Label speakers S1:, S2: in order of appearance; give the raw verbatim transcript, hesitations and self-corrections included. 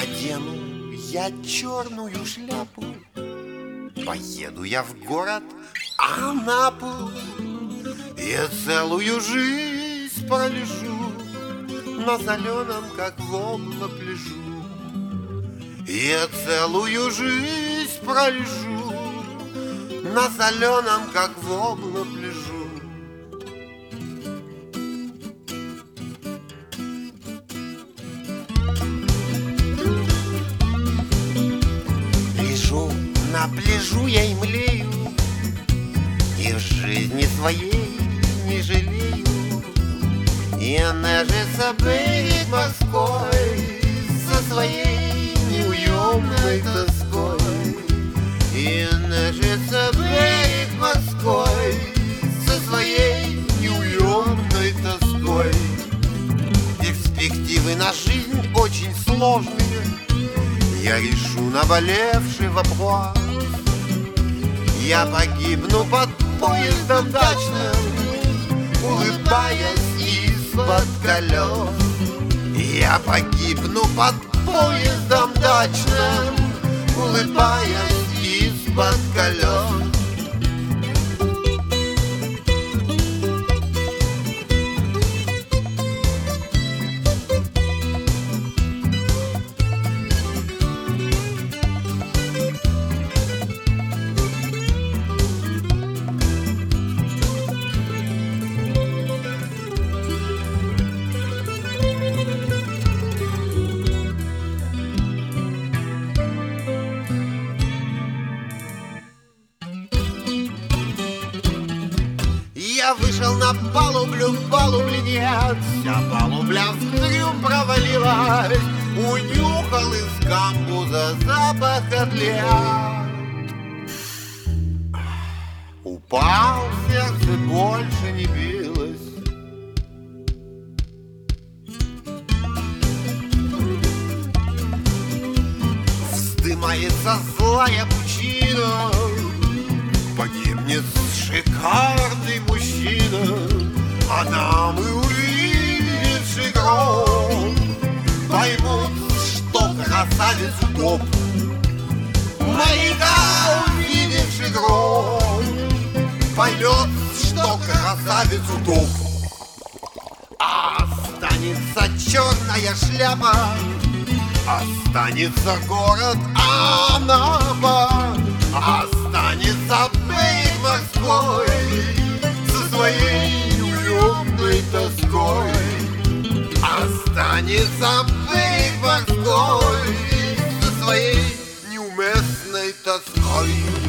S1: Надену я черную шляпу, поеду я в город Анапу, и целую жизнь пролежу на соленом, как вобла, пляжу. Я целую жизнь пролежу на соленом, как вобла, пляжу. Лежу на пляжу я и млею, и в жизни своей не жалею. И нежится берег морской со своей неуемной тоской. И нежится берег морской со своей неуемной тоской. Перспективы на жизнь очень сложные, я решу наболевший вопрос. Я погибну под поездом дачным, улыбаясь из-под колес. Я погибну под поездом дачным, улыбаясь из-под колес. Я вышел на палублю, палубли нет, вся палубля в трюм провалилась. Унюхал из камбуза запах котлет. Упал, сердце больше не билось. Вздымается злая пучина, погибнет шикарный мужчина, а нам и увидевший гром поймут, что красавец утоп. Моряка, увидевший гром, поймет, что красавец утоп. А останется черная шляпа, останется город Анапа, останется берег морской со своей неуемной тоской. Останется берег морской со своей неуместной тоской.